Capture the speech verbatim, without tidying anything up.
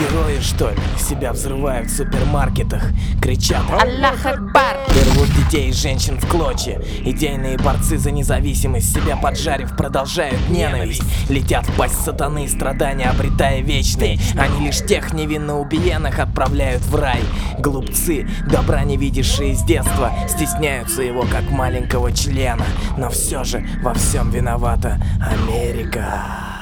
Герои, что ли, себя взрывают в супермаркетах, кричат Аллах Акбар! рвут детей и женщин в клочья. Идейные борцы за независимость, себя поджарив, продолжают ненависть. Летят в пасть сатаны, страдания обретая вечные. Они лишь тех невинно убиенных отправляют в рай. Глупцы, добра не видевшие с детства, стесняются его как маленького члена. Но все же во всем виновата Америка.